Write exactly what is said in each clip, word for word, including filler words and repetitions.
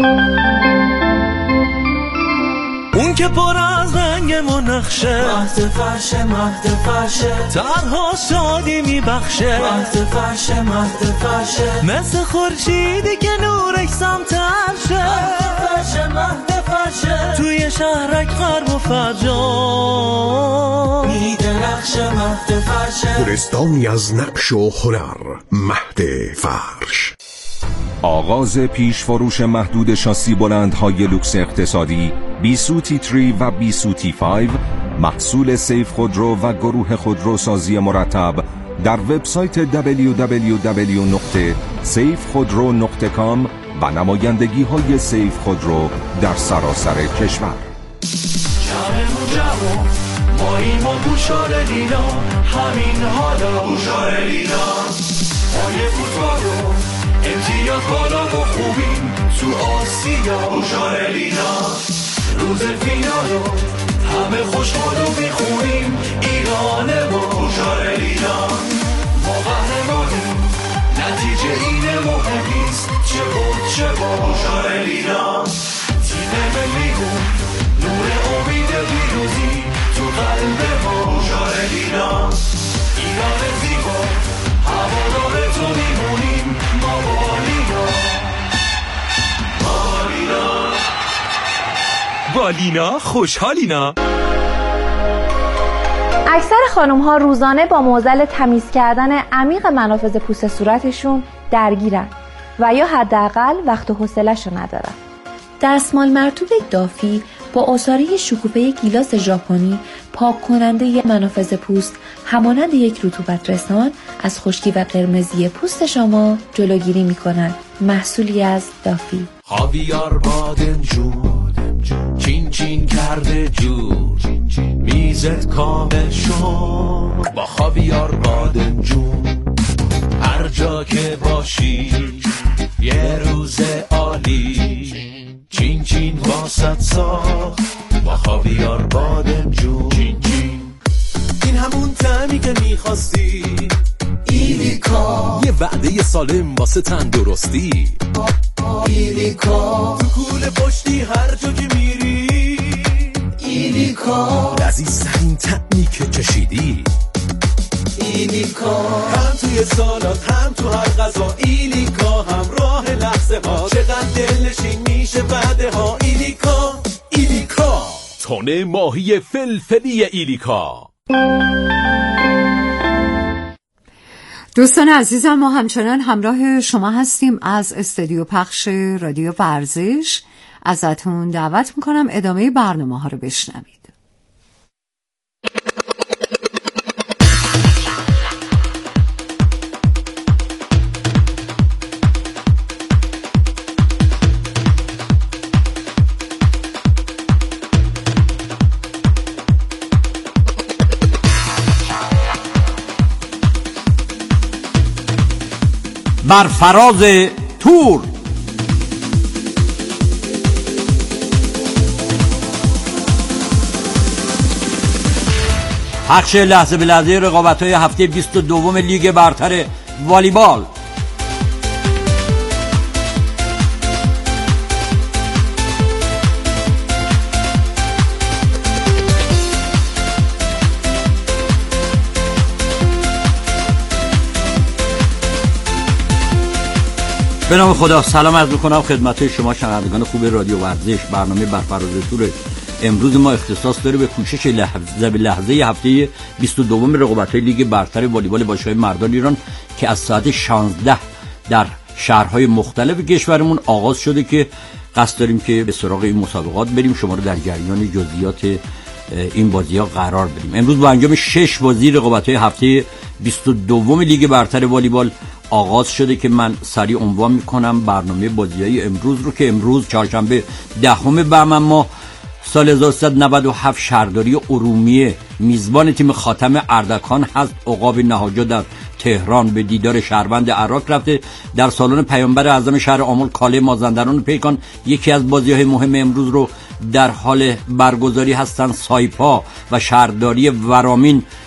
اون که پر از رنگ منخشه، مهد فرشه مهد فرشه، تنها شادی میبخشه، مهد فرشه مهد فرشه، مثل خورشیدی که نورش سمتر شه، مهد فرشه مهد فرشه، توی شهرک غرب و فرجام میدرخشه مهد فرشه. گلستانی از نقش و هنر، مهد فرش. آغاز پیش فروش محدود شاسی بلندهای لوکس اقتصادی بیسو تی سه و بیسو تی پنج، محصول سیف خودرو و گروه خودرو سازی مرتب، در وبسایت دبلیو دبلیو دبلیو دات سیف خودرو دات کام و نمایندگی های سیف خودرو در سراسر کشور. جمعمون جمع ماییم و بوشار لینا، همین حالا بوشار لینا، پای فوتبالو امتیاز بالا و خوبیم تو آسیا، بوشار لینا، روز فینالو همه خوشحالو میخونیم، ایران ما بوشار لینا، ما قهرمانیم، نتیجه اینه مهم نیست، چه بود چه با بوشار لینا، تیم ملیمون نور امید پیروزی تو قلب ما، بوشار لینا، ایران زیبا هوادار تو میمونیم، ما بالینا بالینا بالینا خوشحالینا. اکثر خانم ها روزانه با معضل تمیز کردن عمیق منافذ پوست صورتشون درگیرن و یا حداقل وقت و حوصله‌شو ندارن. دستمال مرطوب دافی با عصاره شکوفه گیلاس ژاپنی پاک کننده منافذ پوست همانند یک رطوبت رسان از خشکی و قرمزی پوست شما جلوگیری می‌کنند. محصولی از دافی. خاویار بادمجون چین چین کرده جور، میزت کامل شد با خاویار بادمجون، هر جا که باشی یه روز عالی، چین چین واسط ساخت با خاویار بادمجون، چین چین این همون طعمی که میخواستی، ایلیکا یه وعده سالم واسه تندرستی، ایلیکا تو کوله پشتی هر جا که میری، ایلیکا لذیذترین طعمی که چشیدی، ایلیکا هم توی سالات هم تو هر غذا، ایلیکا همراه لحظه ها، چقدر دلنشین میشه بعده ها، ایلیکا ایلیکا تونه ماهی فلفلی ایلیکا. دوستان عزیزم، ما همچنان همراه شما هستیم از استودیو پخش رادیو ورزش. ازتون دعوت میکنم ادامه برنامه ها رو بشنوید. بر فراز تور. پخش لحظه به لحظه رقابت‌های هفته بیست و دو لیگ برتر والیبال. به نام خدا سلام عرض می‌کنم خدمت شما شنوندگان خوب رادیو ورزش. برنامه بر فراز تور امروز ما اختصاص داره به کوشش لحظه به لحظه هفته بیست و دو رقابت‌های لیگ برتر والیبال باشگاه مردان ایران که از ساعت شانزده در شهرهای مختلف کشورمون آغاز شده که قصد داریم که به سراغ این مسابقات بریم، شما رو در جریان جزئیات این بازی‌ها قرار بدیم. امروز با انجام شش بازی رقابت‌های هفته بیست و دو لیگ برتر والیبال آغاز شده که من سریع عنوان میکنم برنامه بازی‌های امروز رو که امروز چهارشنبه دهم بهمن ماه سال هزار و سیصد و نود و هفت شهرداری ارومیه میزبان تیم خاتم اردکان هست. عقاب نهاجا در تهران به دیدار شهروند عراق رفته. در سالن پیامبر اعظم شهر آمل کاله مازندران پیکان یکی از بازی‌های مهم امروز رو در حال برگزاری هستند. سایپا و شهرداری ورامین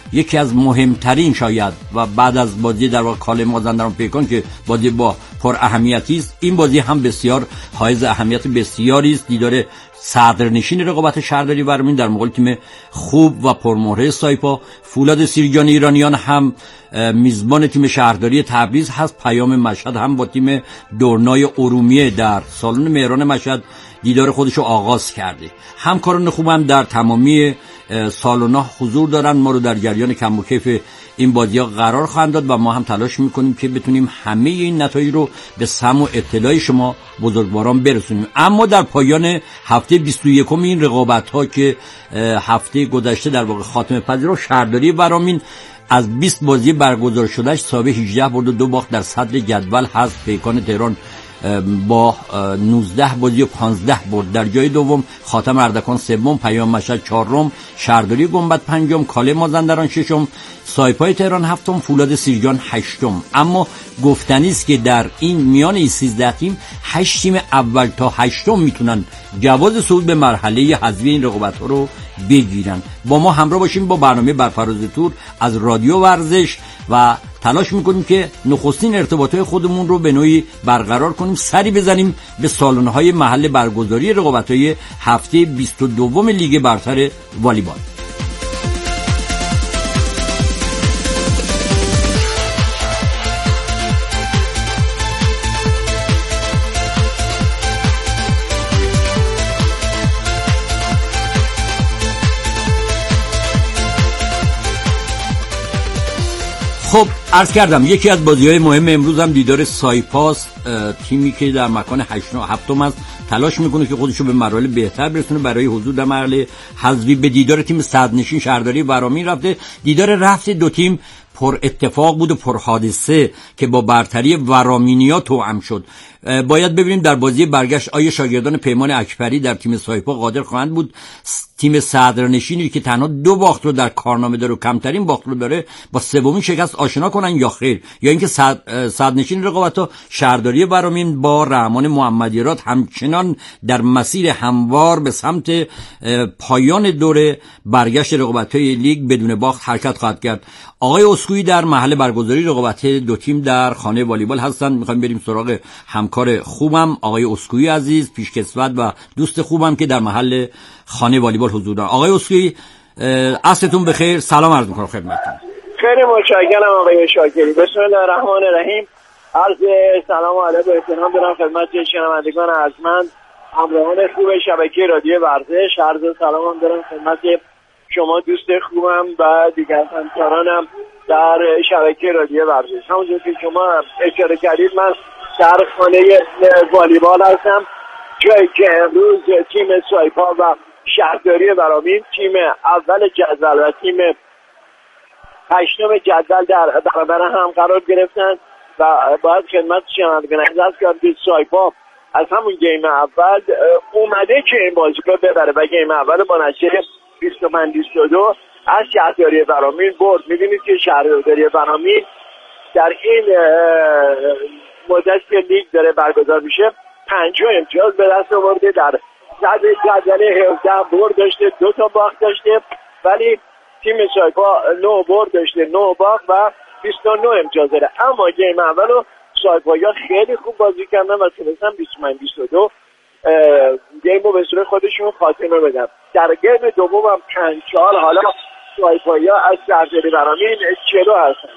یکی از مهمترین شاید و بعد از بازی در واقع کاله مازندران پیکان که بازی با پر اهمیتی است، این بازی هم بسیار حائز اهمیت بسیاری است. دیدار صدرنشین رقابت شهرداری برامین در مقابل تیم خوب و پرمهره سایپا. فولاد سیرجان ایرانیان هم میزبان تیم شهرداری تبریز هست. پیام مشهد هم با تیم دورنای ارومیه در سالن مهران مشهد دیدار خودشو آغاز کرده. همکاران خوب هم در تمامی سالن‌ها حضور دارن. ما رو در جریان کم و کیف این بازی‌ها قرار خواهند داد و ما هم تلاش می‌کنیم که بتونیم همه این نتایج رو به سمع و اطلاع شما بزرگواران برسونیم. اما در پایان هفته بیست و یکم این رقابت‌ها که هفته گذشته در واقع خاتمه پذیر و شهرداری برامین از بیست بازی برگزار شدهش صاحب هجده برد و دو باخت در صدر جدول هست. پیکان تهران با نوزده بازی و پانزده برد در جای دوم، خاتم اردکان سوم، پیام مشهد چهارم، شهرداری گنبد پنجم، کاله مازندران ششم، سایپای تهران هفتم، فولاد سیرجان هشتم. اما گفتنی است که در این میان این سیزده تیم هشت تیم اول تا هشتم میتونن جواز صعود به مرحله حذفی این رقابت‌ها رو بگیرن. با ما همراه باشیم با برنامه برفراز تور از رادیو ورزش و تلاش میکنیم که نخستین ارتباطات خودمون رو به نوعی برقرار کنیم، سری بزنیم به سالن‌های محل برگزاری رقابت‌های هفته بیست و دوم لیگ برتر والیبال. خب عرض کردم یکی از بازی‌های مهم امروز هم دیدار سایپاس، تیمی که در مکان هشتم هفتم است تلاش میکنه که خودشو به مراحل بهتر برسونه برای حضور در مرحله حذفی. به دیدار تیم صدرنشین شهرداری برامین رفته. دیدار رفت دو تیم پر اتفاق بود و پر حادثه که با برتری ورامینیا توأم شد. باید ببینیم در بازی برگشت آیا شاگردان پیمان اکبری در تیم سایپا قادر خواهند بود تیم صدرنشینی که تنها دو باخت رو در کارنامه داره و کمترین باخت رو داره با سومین شکست آشنا کنن یا خیر، یا اینکه صدرنشین رقابت‌ها شهرداری برامین با رحمان محمدیراد همچنان در مسیر هموار به سمت پایان دوره برگشت رقابت‌های لیگ بدون باخت حرکت خواهد کرد. آقای اسکویی در محل برگزاری رقابت دو تیم در خانه والیبال هستن. می‌خوایم بریم سراغ همکار خوبم آقای اسکویی عزیز، پیشکسوت و دوست خوبم که در محل خانه والیبال حضور دارن. آقای اسکویی عصرتون بخیر، سلام عرض می‌کنم خدمتتون. خیلی متشکرم آقای شاکری. بسم الله الرحمن الرحیم. عرض سلام و ادب و احترام دارم خدمت شنوندگان ارجمند همراهان خوب شبکه رادیو ورزش. عرض سلام دارم خدمت شما دوست خوبم و دیگر همکارانم در شبکه رادیو ورزش. همونجور که شما اشاره کردید من در خانه والیبال هستم، جایی که امروز تیم سایپا و شهرداری برامین تیم اول جدول و تیم هشتم جدول در برابر هم قرار گرفتن و باید خدمت شنوندگان عرض کنم که سایپا از همون گیم اول اومده که این بازی رو ببره و گیم اول با نتیجه بیست و پنج بیست و دو از شهرداری برامین برد. می‌بینید که شهرداری برامین در این مدت که لیگ داره برگزار میشه پنجاه امتیاز به دست آورده، در صدر جدول هفده برد داشته، دو تا باخت داشته، ولی تیم سایپا نه برد داشته، نه باخت و بیست و نه امتیاز داره. اما گیم اولو سایپایا خیلی خوب بازی کردن و تونستن بیست و پنج بیست و دو گیم رو به صورت خودشون خاتمه بدن. در گیم دوم هم پنج چهار حالا سایپایا از شهرداری برامین چلو هستن.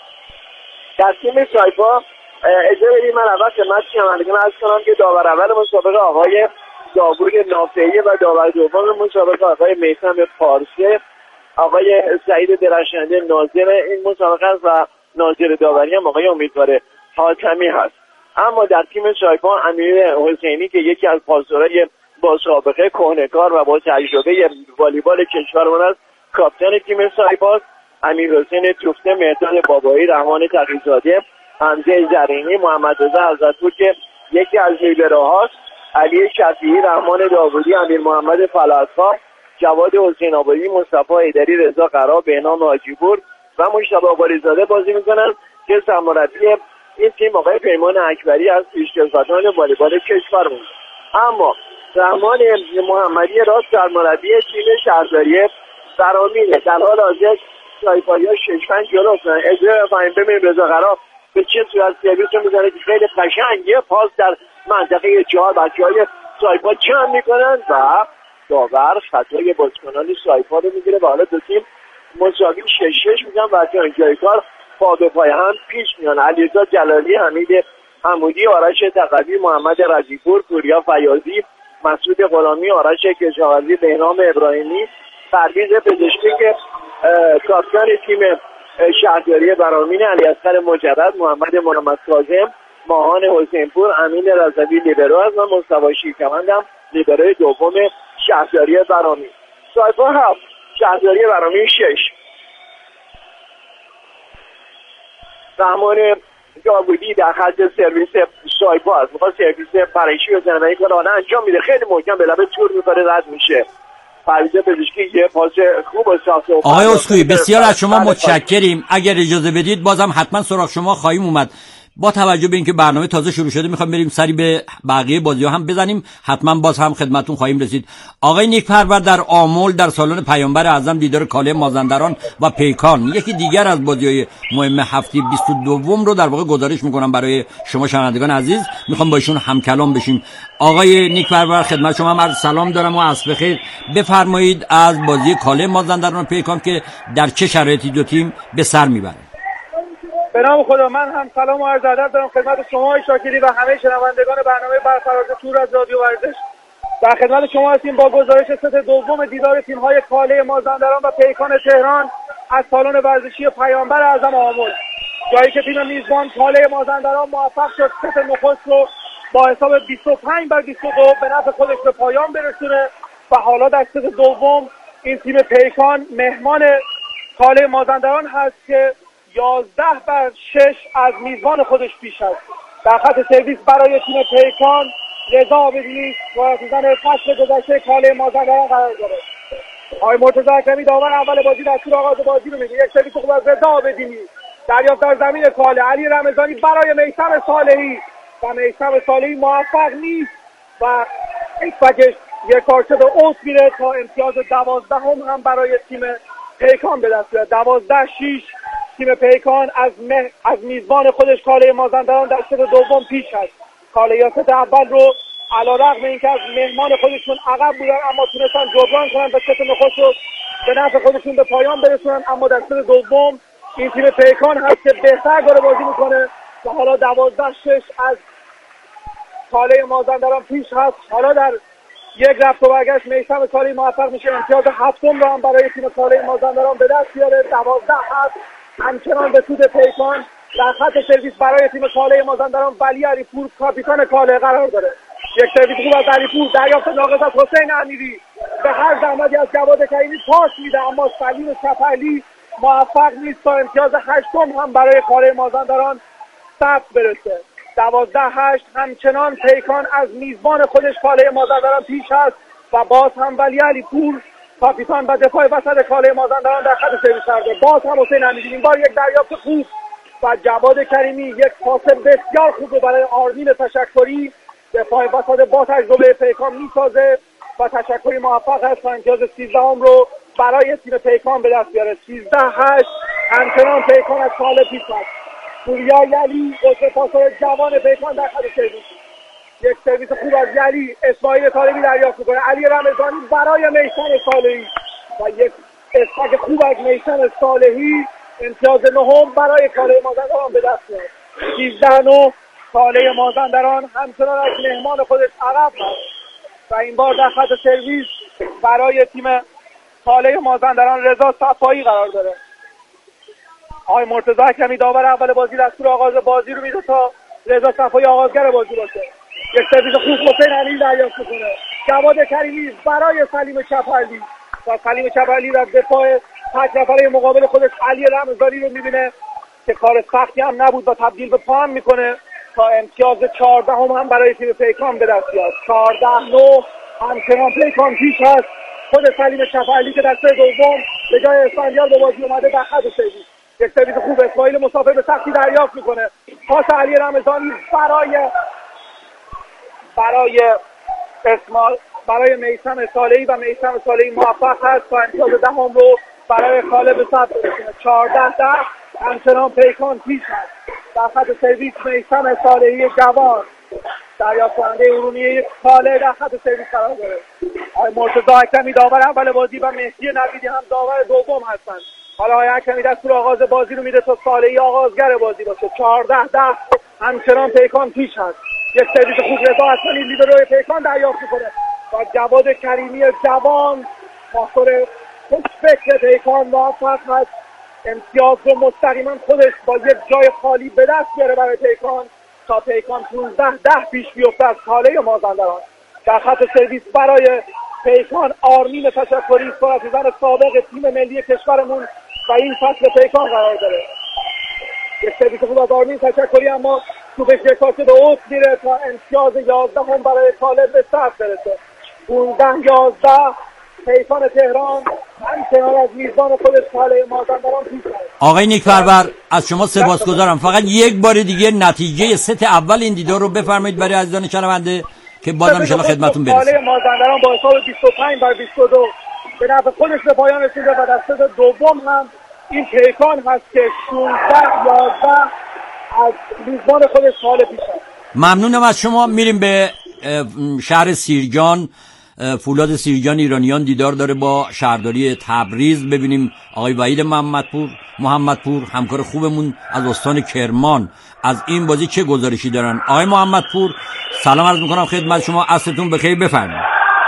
در تیم سایپا اجازه بدید من اول خدمت شنوندگان عرض کنم که داور اول مسابقه آقای داوود نافعی و داور دوم مسابقه آقای میثم پارسه، آقای سعید درخشنده ناظر این مسابقه است و ناظر داوری هم آقای امیدوار حاتمی هست. اما در تیم سایپا امیر حسینی که یکی از پاسورهای با سابقه کهنه‌کار و با تجربه والیبال کشورمان است کاپیتان تیم سایپا، امیر حسین توفته، مهرداد بابایی، رحمان تقی‌زاده، حمزه زرینی، محمد رضا حضرتپور که یکی از لیبروهاست، علی شفیعی، رحمان داوودی، امیر محمد فلاسفا، جواد حسین آبادی، مصطفی ایدری، رضا قرا، بهنام حاجی‌پور و مجتبی آقالی‌زاده بازی می‌کنند که سرمربی این تیم آقای پیمان اکبری از پیشکسوتان والیبال کشور بود. اما رحمان محمدی راست سرمربی تیم شهرداری برامینه. در حال حاضر سایپایا شش پنج جلو افتادن. اجازه بفرمایید ببینیم رضا قرار به چه صورت سرویس رو میزنه که خیلی قشنگه. پاس در منطقه چهار بچه‌های سایپا کم میکنن و داور خطای بازیکنان سایپا رو میگیره و حالا دو تیم مساوی شش شش میگن و تا اینجای کار پا به پای هم پیش میان. علیرضا جلالی، حمید حمودی، آرش تقوی، محمد رضیپور، پوریا فیاضی، مسعود غلامی، آرش کشاورزی، بهنام ابراهیمی، پرویز پزشکی که کاپیتان تیم شهرداری برامین، علیاصغر مجرد، محمد محمد کاظم، ماهان حسینپور، امین رضوی لیبرو است و مصطفی شیرکمندم لیبروی دوم شهرداری برامین. سایپا هفت، شهرداری برامین شش. رحمان داوودی در خط سرویس سایپا است، میخواد سرویس پریشی بزنه و این کار حالا انجام میده، خیلی محکم به لبه تور میکنه، رد میشه. پرویز پزشکی یه پاس خوب و ساخته. آقای اسکوئی بسیار از شما متشکریم. اگر اجازه بدید بازم حتما سراغ شما خواهیم اومد. با توجه به اینکه برنامه تازه شروع شده میخوام بریم سری به بقیه بازی‌ها هم بزنیم، حتما باز هم خدمتتون خواهیم رسید. آقای نیک پرور در آمل در سالن پیامبر اعظم دیدار کاله مازندران و پیکان، یکی دیگر از بازی‌های مهم هفته بیست و دو رو در واقع گزارش میکنم برای شما شنوندگان عزیز. میخوام با ایشون همکلام بشیم. آقای نیک پرور خدمت شما عرض سلام دارم و عصر بخیر. بفرمایید از بازی کاله مازندران و پیکان که در چه شرایطی دو تیم به سر میبره. به نام خدا، من هم سلام و عرض ادب دارم خدمت شما شاکری و همه شنوندگان برنامه برفراز تور از رادیو ورزش. در خدمت شما هستیم با گزارش ست دوم دیدار تیم‌های کاله مازندران و پیکان تهران از سالن ورزشی پیامبر اعظم آمل، جایی که تیم میزبان کاله مازندران موفق شد ست نخست رو با حساب بیست و پنج بر بیست و دو به نفع خودش به پایان برسونه و حالا در ست دوم این تیم پیکان مهمان کاله مازندران هست که یازده بر شش از میزبان خودش پیش است. در خط سرویس برای تیم پیکان رضا عابدینی وارثان فصل گذشته کاله مازندران قرار داره. آقای مرتضی اکرمی داور اول بازی دستور آغاز بازی رو میده. یک سرویس خوب از رضا عابدینی، دریافت در زمین کاله، علی رمضانی برای میثم صالحی و میثم صالحی موفق نیست و ایفکش یک کارت به اوت میره تا امتیاز دوازده هم, هم برای تیم پیکان به دست بیاد. دوازده شیش تیم پیکان از مه... از میزبان خودش کاله مازندران در ست دوم پیش است. کالیات اول رو علیرغم اینکه از مهمان خودشون عقب بودن اما تونستن جبران کنن و ست نخست رو به نفع خودشون به پایان برسونن، اما در ست دوم این تیم پیکان هست که بهتر داره بازی میکنه و حالا دوازده شش از کاله مازندران پیش هست. حالا در یک رفت و برگشت میثم صالحی موفق میشه امتیاز هفتم رو هم برای تیم کاله مازندران به دست بیاره. دوازده هفت همچنان به سود پیکان. در خط سرویس برای تیم کاله مازندران ولی علیپور کاپیتان کاله قرار داره. یک سرویس خوب از علیپور، دریافت ناقص از حسین امیری، به هر زحمتی از جواد کریمی پاس میده اما سلیم شفعلی موفق نیست تا امتیاز هشتم هم برای کاله مازندران ثبت برسه. دوازده هشت همچنان پیکان از میزبان خودش کاله مازندران پیش هست و باز هم ولی علیپور کاپیتان و دفاع وسط کاله مازندران در خط سرویس کرده. باز هم حسین امیری، این بار یک دریافت خوب و جواد کریمی یک پاس بسیار خوب برای آرمین تشکری، دفاع وسط با تجربه پیکان میسازه و تشکری موفق است تا امتیاز سیزده هم رو برای تیم پیکان به دست بیاره. سیزده هشت همچنان پیکان از کاله پیش است. پوریا یلی قطر پاسور جوان پیکان در خط سرویس، یک سرویس خوب از یلی، اسماعیل طالبی دریافت میکنه، علی رمضانی برای میثم صالحی و یک اسماعیل خوب از میثم صالحی، امتیاز نهم برای کاله مازندران به دست میاد. سیزده نه کاله مازندران همچنان از مهمان خودش عقب هست و این بار در خط سرویس برای تیم کاله مازندران رضا صفایی قرار داره. آقای مرتضی اکرمی داور اول بازی دستور آغاز بازی رو میده تا رضا صفایی آغازگر بازی باشه. یک سرویس خوب حسین علی دریافت میکنه، جواد کریمی برای سلیم چپرلی و سلیم چپرلی در دفاع پنج نفره مقابل خودش علی رمضانی رو میبینه که کار سختی هم نبود و تبدیل به پا هم میکنه تا امتیاز چهارده هم, هم برای تیم پیکان به دست بیاد. چهارده نه همچنان پیکان پیش هست. خود سلیم چپرلی که در سه دوم به جای اسفندیار به بازی اومده در خط سرویس، یک سرویس خوب اسماعیل مسافر به سختی دریافت میکنه، پاس علی رمضانی برای برای اسماعیل برای میثم صالحی و میثم صالحی موفق هست تا امتیاز دهم رو برای کاله به ثبت برسونه. چهارده ده همچنان پیکان پیش هست. در خط سرویس میثم صالحی جوان دریافت کننده ارومیه کاله در خط سرویس قرار داره. آقای مرتضی حکمی داور اول بازی و مهدی نویدی هم داور دوم هستند. حالا آقای حکمی دستور آغاز بازی رو میده تا صالحی آغازگر بازی باشه. چهارده ده همچنان پیکان پیش هست. یک سرویس خوب رضا حسنی لیبروی پیکان دریافت میکنه و جواد کریمی جوان ماستر خوشفکر پیکان موفق هست امتیاز رو مستقیما خودش با یک جای خالی به دست بیاره برای پیکان تا پیکان پانزده ده پیش بیفته از کاله مازندران. در خط سرویس برای پیکان آرمین تشکری سرعتی‌زن سابق تیم ملی کشورمون و این فصل پیکان قرار داره. یک سرویس خوب از آرمین تشکری اما توپش یک کاسه به اوت میره تا امتیاز یازده هم برای کاله به صرف برسه. پانزده یازده پیکان تهران همچنان از میزبان خودش کاله مازندران پیش است. آقای نیک‌پرور از شما سپاسگزارم. فقط یک بار دیگه نتیجه ست اول این دیدار رو بفرمایید برای عزیزان شنونده که بازم ان شاءالله خدمتتون برسه. کاله مازندران با حساب بیست و پنج بر بیست و دو به نفع خودش به پایان رسیده و در ست دوم هم این پیکان هست که شانزده یازده از میزبان خودش کاله پیش است. ممنونم از شما. میریم به شهر سیرجان. فولاد سیرجان ایرانیان دیدار داره با شهرداری تبریز. ببینیم آقای وحید محمدپور محمدپور همکار خوبمون از استان کرمان از این بازی چه گزارشی دارن. آقای محمدپور سلام عرض میکنم خدمت شما، عصرتون بخیر، بفرمایید.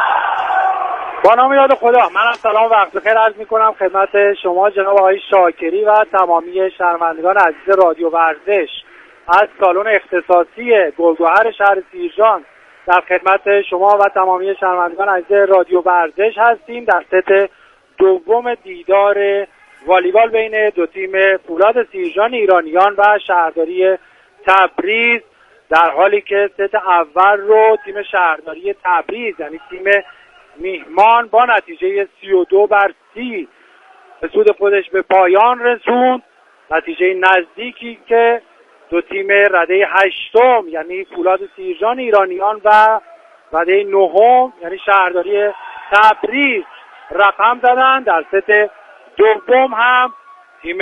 با نام یاد خدا، منم سلام وقت بخیر عرض میکنم خدمت شما جناب آقای شاکری و تمامی شهروندگان عزیز رادیو ورزش. از سالن اختصاصی گلگهر شهر سیرجان در خدمت شما و تمامی شهروندگان عزیز رادیو ورزش هستیم در ست دوم دیدار والیبال بین دو تیم فولاد سیرجان ایرانیان و شهرداری تبریز، در حالی که ست اول رو تیم شهرداری تبریز یعنی تیم میهمان با نتیجه سی و دو بر سی به سود خودش به پایان رسوند. نتیجه نزدیکی که دو تیم رده هشتم یعنی فولاد سیرجان ایرانیان و رده نهم یعنی شهرداری تبریز رقم زدن. در ست دوم هم تیم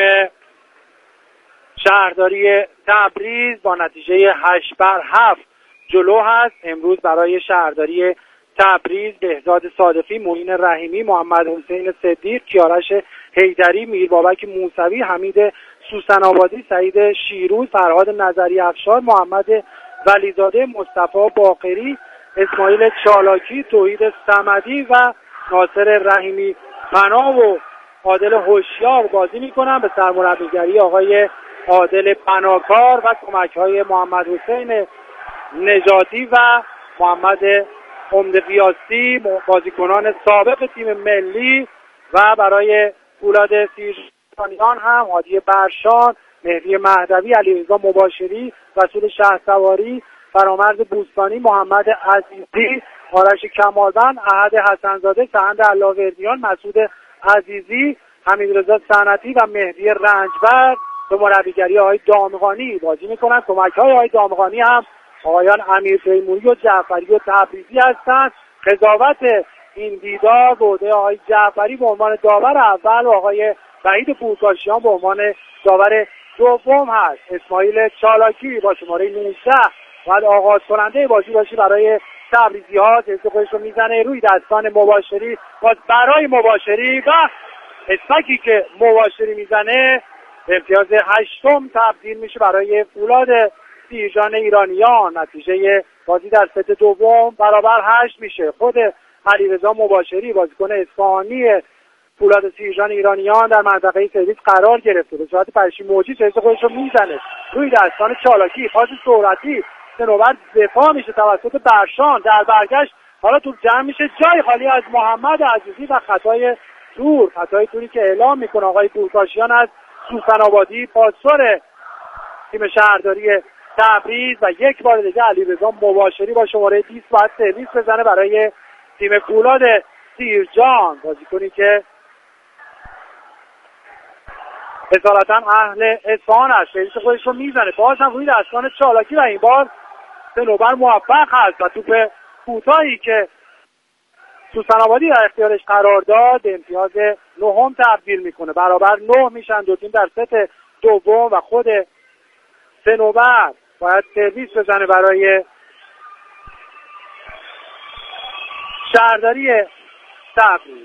شهرداری تبریز با نتیجه هشت بر هفت جلو هست. امروز برای شهرداری تبریز بهزاد صادقی، معین رحیمی، محمد حسین صدیق، کیارش حیدری، میربابک موسوی، حمید سوسن آبادی، سعید شیروز، فرهاد نظری افشار، محمد ولیزاده، مصطفی باقری، اسماعیل چالاکی، توحید صمدی و ناصر رحیمی پناه و عادل هوشیار بازی میکنن به سرمربیگری آقای عادل پناهکار و کمک‌های محمد حسین نژادی و محمد امید قیاسی بازیکنان سابق تیم ملی. و برای فولاد سیرجانیان هم هادی برشان، مهدی مهدوی، علیرضا مباشری، رسول شهسواری، فرامرز بوستانی، محمد عزیزی، آرش کمالبند، احد حسنزاده، سهند علاوردیان، مسعود عزیزی، حمیدرضا صنعتی و مهدی رنجبر به مربیگری آقای دامغانی بازی میکنن. کمک‌های آقای دامغانی هم آقایان امیر تیموری و جعفری و تبریزی هستند. قضاوت این دیدار به عهده آقای جعفری به عنوان داور اول و آقای وحید پورکاشیان به عنوان داور دوم هست. اسماعیل چالاکی با شماره نوزده باید آغاز کننده بازی باشه برای تبریزی ها. تیز خودش رو میزنه روی دستان مباشری، باز برای مباشری و اسمکی که مباشری میزنه امتیاز هشتم تبدیل میشه برای فولاد سیرجان ایرانیان. نتیجه بازی در ست دوم برابر هشت میشه. خود علیرضا مباشری بازیکن اصفهانی فولاد سیرجان ایرانیان در منطقه سرویس قرار گرفته. به صورت پرشی موجی چیز خودش رو میزنه روی دستان چالاکی، پاس سرعتی نوبت دفاع میشه توسط برشان. در برگشت حالا تو جمع میشه جای خالی از محمد عزیزی و خطای تور خطای توری که اعلام میکنه آقای پورکاشیان از سوسن آبادی پاسور تیم شهرداری تبریز. و یک بار دیگه علیرضا مباشری با شماره بیست باید سرویس بزنه برای تیم فولاد سیرجان، بازیکنی که اصالتا اهل اصفهان است. سرویس خودش رو میزنه باز هم روی دستان چالاکی و این بار سنوبر موفق هست و توپ کوتاهی که سوسن آبادی در اختیارش قرار داد به امتیاز نهم تبدیل میکنه. برابر نه میشن دو تیم در ست دوم و خود صنوبر باید سرویس بزنه برای شهرداری تبریز.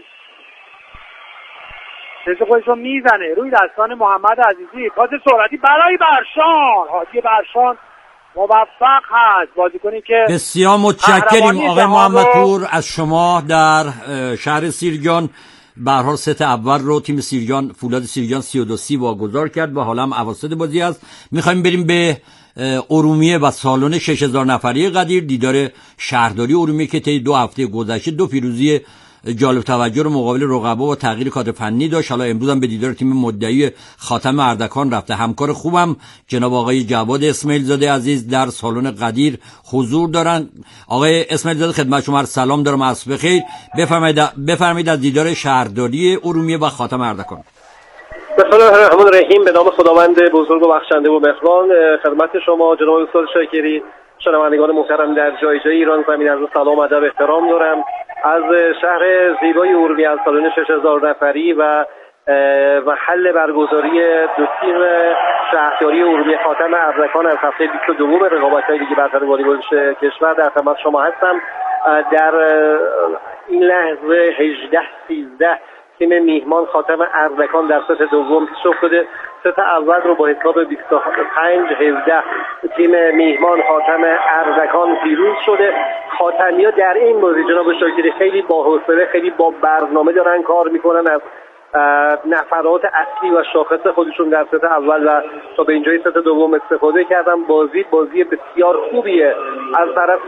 سرچ خودش رو میزنه روی دستان محمد عزیزی، پاس سرعتی برای برشان. حاجی برشان موفق هست، بازیکنی که بسیار متشکریم آقای محمدپور از شما در شهر سیرجان. به هر حال ست اول رو تیم سیرجان، فولاد سیرجان سی و دو سی واگذار کرد و حالا هم اواسط بازی است. میخوایم بریم به ارومیه و سالن شش هزار نفری قدیر، دیدار شهرداری ارومیه که طی دو هفته گذشته دو پیروزی جالب توجه رو مقابل رقبا و تغییر کادر فنی داشت. حالا امروز هم به دیدار تیم مدعی خاتم اردکان رفته. همکار خوبم جناب آقای جواد اسماعیل زاده عزیز در سالن قدیر حضور دارن. آقای اسماعیل زاده خدمت شما سلام دارم، عصر بخیر. بفرمایید بفرمایید از دیدار شهرداری ارومیه و خاتم اردکان. بسم الله الرحمن الرحیم. به نام خداوند بزرگ و بخشنده و مهربان. خدمت شما جناب استاد شاکری، شنوندگان محترم در جای جای ایران زمین، عرض سلام و ادب احترام دارم. از شهر زیبای ارومیه، از سالن شش هزار نفری و محل برگزاری دو تیم شهرداری ارومیه خاتم اردکان از هفته بیست و دو رقابت‌های لیگ برتر والیبال کشور در خدمت شما هستم. در این لحظه هجده سیزده تیم میهمان خاتم اردکان در ست دوم پیش افتاده. ست اول رو با حساب بیست و پنج هفده تیم میهمان خاتم اردکان پیروز شده. خاتمیا در این بازی جناب شاکری خیلی با حوصله، خیلی با برنامه دارن کار میکنن. از نفرات اصلی و شاخص خودشون در ست اول و تا به اینجای ست دوم استفاده کردن. بازی بازی بسیار خوبیه از طرف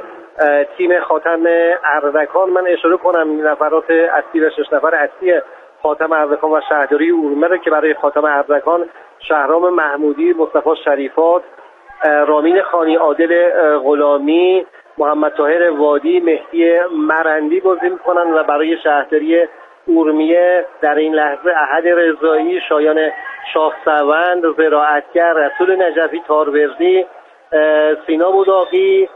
تیم خاتم اردکان. من اشاره کنم نفرات اصلی و شش نفر اصلی خاتم اردکان و شهرداری ارومیه رو که برای خاتم اردکان شهرام محمودی، مصطفی شریفات، رامین خانی، عادل غلامی، محمد طاهر وادی، مهدی مرندی بازی میکنن و برای شهرداری ارومیه در این لحظه احد رضایی، شایان شاهسوند، زراعتگر، رسول نجفی تاروردی، سینا بوداقی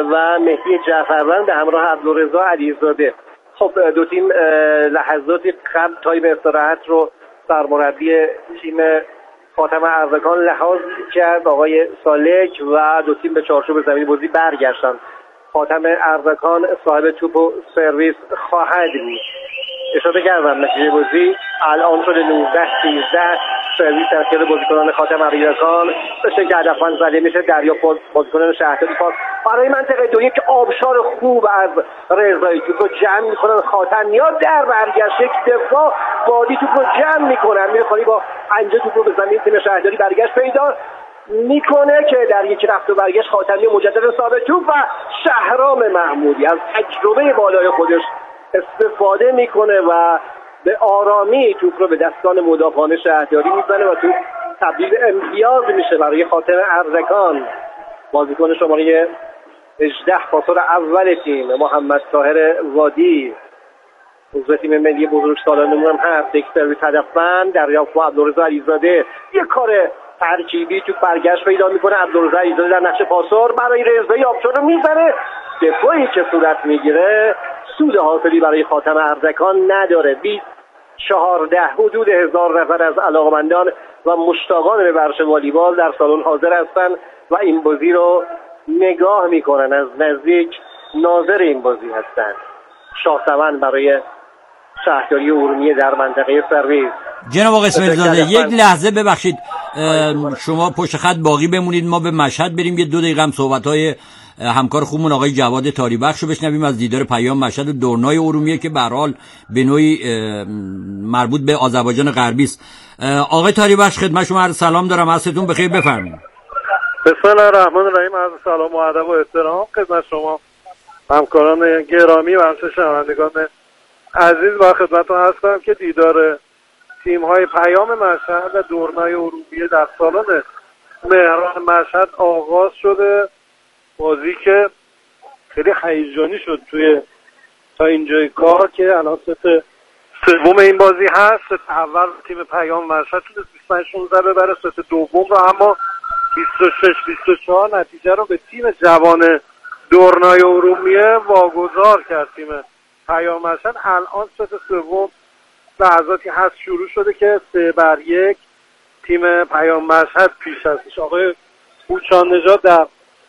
و مهدی جعفروند به همراه عبدالرضا علیزاده. خب دو تیم لحظاتی قبل تایم استراحت رو سرمربی تیم خاتم اردکان لحاظ کرد آقای سالک و دو تیم به چارچوب زمین بازی برگشتن. خاتم اردکان صاحب توپ و سرویس خواهد بود. اشاره کردم نتیجه بازی الان شده نوزده سیزده سرویس در اختیار بازیکنان خاتم اردکان به شکل هدفمند زده میشه. دریافت بازیکنان شهرداری پاس برای منطقه دوم که آبشار خوب از رضایی توپ رو جمع میکنن. خاتمیا در برگشت یک دفاع وادی توپ رو جمع میکنن، میخوایی با پنجه توپ رو به زمین تیم شهرداری برگشت پیدا میکنه که در یک رفت و برگشت خاتمی مجددا صاحب توپ و شهرام محمودی از تجربه بالای خودش استفاده میکنه و به آرامی توپ رو به دستان مدافعان شهرداری میزنه و توپ تبدیل امتیاز میشه برای خاتم اردکان. بازیکن شماره هجده پاسور اول تیم محمد طاهر وادی، عضو تیم ملی بزرگسالانمون هم هست. یک سرویس هدفمند دریافت با عبدالرضا علیزاده، یک کار ترکیبی تو برگشت پیدا میکنه. عبدالرضا علیزاده در نقش پاسور برای رضایی آبشار رو میزنه. دفاعی که صورت میگیره سود حاصلی برای خاتم اردکان نداره. بیست چهارده حدود هزار نفر از علاقمندان و مشتاقان به ورزش والیبال در سالن حاضر هستن و این بازی رو نگاه میکنن. از نزدیک ناظر این بازی هستن. شاهسوند برای شهرداری ارومیه در منطقه سرویس. جناب آقای اسماعیل زاده یک لحظه ببخشید شما پشت خط باقی بمونید، ما به مشهد بریم یه دو دقیقه هم صحبت‌های همکار خوبمون آقای جواد تاریبخش رو بشنویم از دیدار پیام مشهد و دورنای ارومیه که به هر حال به نوعی مربوط به آذربایجان غربی است. آقای تاریبخش خدمت شما عرض سلام دارم، عصرتون بخیر، بفرمایید. بسم الله الرحمن الرحیم. عرض سلام و ادب و احترام خدمت شما همکاران گرامی و همچنین شنوندگان عزیز و خدمتتون هستم که دیدار تیم‌های پیام مشهد و دورنای ارومیه در سالن مهران مشهد آغاز شده. بازی که خیلی هیجانی شد توی تا اینجای کار که الان ست سوم این بازی هست. ست اول تیم پیام مشهد شده بیست و پنج شانزده ببره، ست دوم رو اما بیست و شش بیست و چهار نتیجه رو به تیم جوان دورنای ارومیه واگذار کرد تیم پیام مشهد الان ست سوم لحظاتی هست شروع شده که سه بر یک تیم پیام مشهد پیش هستش. آقای هوشان نژاد در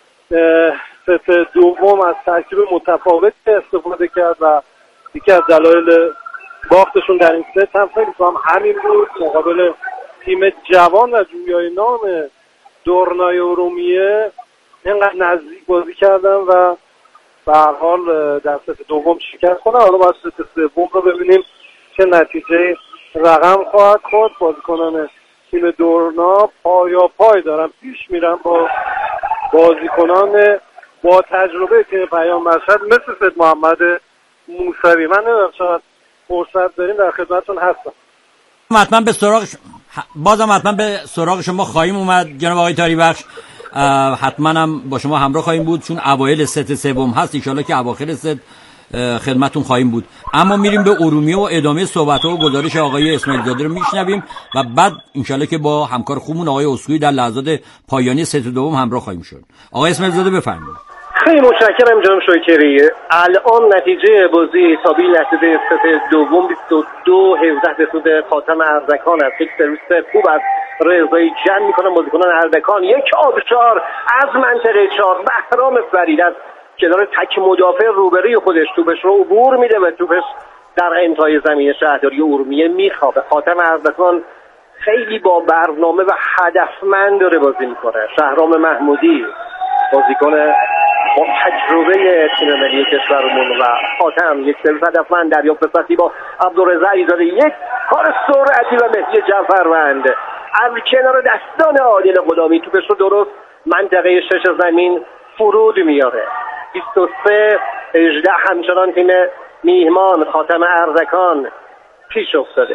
ست دوم از ترکیب متفاوت استفاده کرد و یکی از دلایل باختشون در این ست هم فکر کنم همین بود. مقابل تیم جوان و جویای نام دورنای ارومیه اینقدر نزدیک بازی کردن و به هر حال در ست دوم شکست خوردن. حالا باید ست سوم رو ببینیم چه نتیجه رقم خواهد خورد. بازیکنان تیم دورنا پایا پای دارن پیش میرن با بازیکنان با تجربه تیم پیام مشهد مثل سید محمد موسوی. من نمیدونم چقدر فرصت داریم، در خدمتتون هستم. حتما به سراغ ش... بازم حتما به سراغ شما خواهیم اومد جناب آقای تاریبخش. حتما هم با شما همراه خواهیم بود چون اوایل ست سوم هست، ان شاءالله که اواخر ست خدمتتون خواهیم بود. اما میریم به ارومیه و ادامه صحبت‌ها و گزارش آقای اسماعیل زاده رو میشنویم و بعد ان شاءالله که با همکار خوبمون آقای اسکوئی در لحظات پایانی ست دوم همراه خواهیم شد. آقای اسماعیل زاده بفرمایید. خیلی متشکرم جناب شوکری. الان نتیجه بازی تابعی نتیجه ست دوم بیست و دو هفده به سود خاتم اردکان است. یک سرویس خوب از رضایی جمع میکنن بازیکنان اردکان. یک آبشار از منطقه چهار بهرام فرید از کنار تک مدافع روبروی خودش توپش رو عبور میده و توپش در انتهای زمین شهرداری ارومیه میخوابه. خاتم اردکان خیلی با برنامه و هدفمند داره بازی میکنه. شهرام محمودی بازیکن با تجربه تیم ملی کشورمون و خاتم یک سرویس هدفمند دریافت سطحی با عبدالرضا علیزاده. یک کار سرعتی و مهدی جعفروند از کنار دستان عادل غلامی توپش رو درست منطقه شش زمین فرود میاره. بیست و سه هجده همچنان تیم میهمان خاتم اردکان پیش افتاده.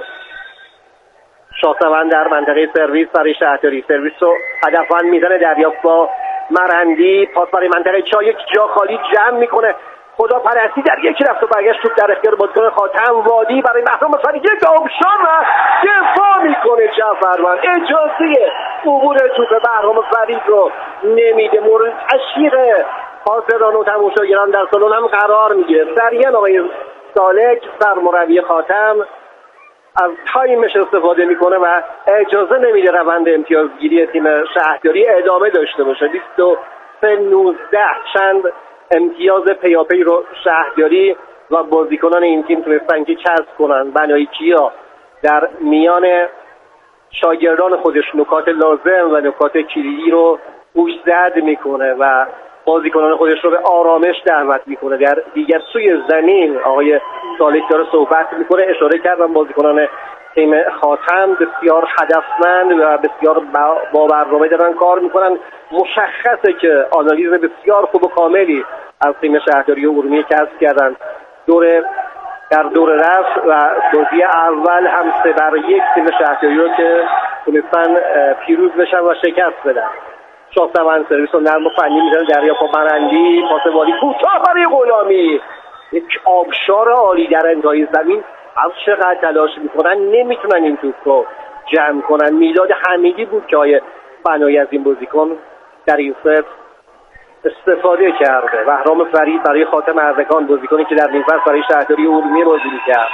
شاهسوند در منطقه سرویس برای شهرداری سرویس رو هدفمند میزنه. دریافت با مرندی پاس برای منطقه چا، یک جا خالی جمع میکنه. خدا پرستی در یک رفت و برگشت توپ در اختیار بازیکن خاتم وادی برای بهرام فرید. یک آبشار و دفاع میکنه جعفروند. اجازه عبور توپ بهرام فرید رو نمیده. مورد تشویق حاضران و تماشاگران در سالن هم قرار میگیره. سریعا آقای سالک سرمربی خاتم از تایمش استفاده میکنه و اجازه نمیده روند امتیازگیری تیم شهرداری ادامه داشته باشه. بیست و سه نوزده چند امتیاز پیاپی رو شهرداری و بازیکنان این تیم تونستن که کسب کنن. بنایی کیا در میان شاگردان خودش نکات لازم و نکات کلیدی رو گوشزد میکنه و بازیکنان خودش رو به آرامش دعوت میکنه. در دیگر سوی زمین آقای سالک داره صحبت میکنه. اشاره کردم بازیکنان تیم خاتم بسیار هدفمند و بسیار با برنامه دارن کار میکنن. مشخصه که آنالیز بسیار خوب و کاملی از تیم شهرداری ارومیه کسب کردن. دور در دور رفت و بازی اول هم سه بر یک تیم شهرداری رو که تونستن پیروز بشن و شکست بدن. شاهسوند سرویس رو نرم و فنی میزنه. دریا با مرندی پاس والی کوتاه برای غلامی. یک آبشار عالی در انتهای زمین. از چقدر تلاش میکنن نمیتونن این توپ رو جمع کنن. میلاد حمیدی بود که آیه بنایی از این بازیکن در این ست استفاده کرده. بهرام فرید برای خاتم اردکان بازیکنی که در نیم فصل برای شهرداری ارومیه بازی میکرد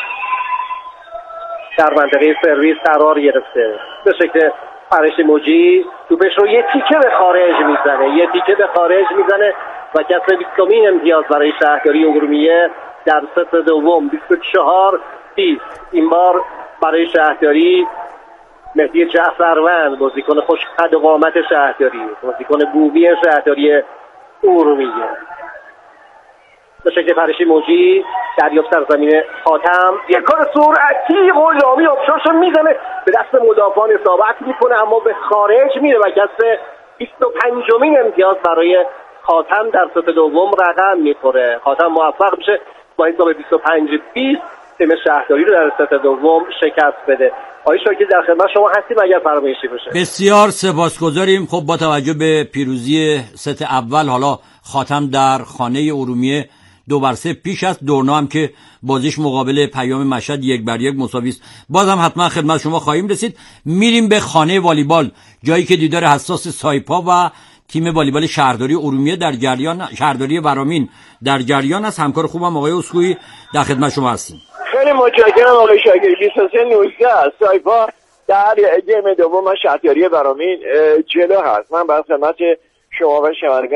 در منطقه سرویس قرار گرفته. به شکل پرش موجی توپش رو یه تیکه به خارج میزنه یه تیکه به خارج میزنه و کسب بیستمین امتیاز برای شهرداری ارومیه در ست دوم. بیست و چهار بیست این بار برای شهرداری مهدی جعفروند بازیکن خوش قد و قامت شهرداری، بازیکن بومی شهرداری ارومیه. به شکل پرشی موجی دریافت در زمین خاتم، یک کار سرعتی غلامی آبشارشو میزنه به دست مدافعان اصابت میکنه اما به خارج میره و کسب بیست و پنجمین امتیاز برای خاتم در ست دوم رقم میخوره. خاتم موفق میشه با حساب بیست و پنج بیست تیم شهرداری رو در ست دوم شکست بده. آقای شاکر در خدمت شما هستیم اگر فرمایشی باشه. بسیار سپاسگزاریم. خب با توجه به پیروزی ست اول حالا خاتم در خانه ارومیه دو بر سه پیش است. دورنا هم که بازیش مقابل پیام مشهد یک بر یک مساوی است. بازم حتما خدمت شما خواهیم رسید. میریم به خانه والیبال، جایی که دیدار حساس سایپا و تیم والیبال شهرداری ارومیه در جریان، شهرداری ورامین در جریان است. همکار خوبم آقای اسکوئی در خدمت شما هستیم. خیلی متشکرم آقای شاکری. بیست و سه نوزده سایپا در گیم دوم شهرداری ورامین جلو هست. من به خدمت شما و شنوندگان